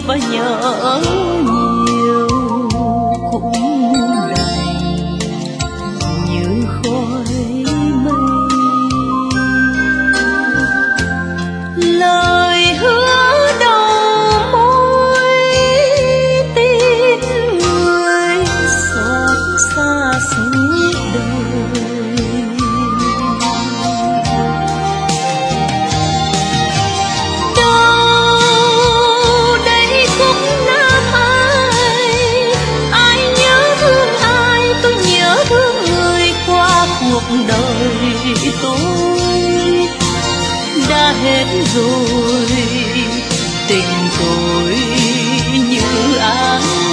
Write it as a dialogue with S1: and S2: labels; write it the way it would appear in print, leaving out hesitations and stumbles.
S1: và nhớ nhiều cũng đành như khói mây. Lời hứa đầu môi tin người xót xa suốt đời. Đâu đây khúc nam ai nhớ thương ai, tôi nhớ thương người qua cuộc đời tôi. Đã hết rồi tình tôi như áng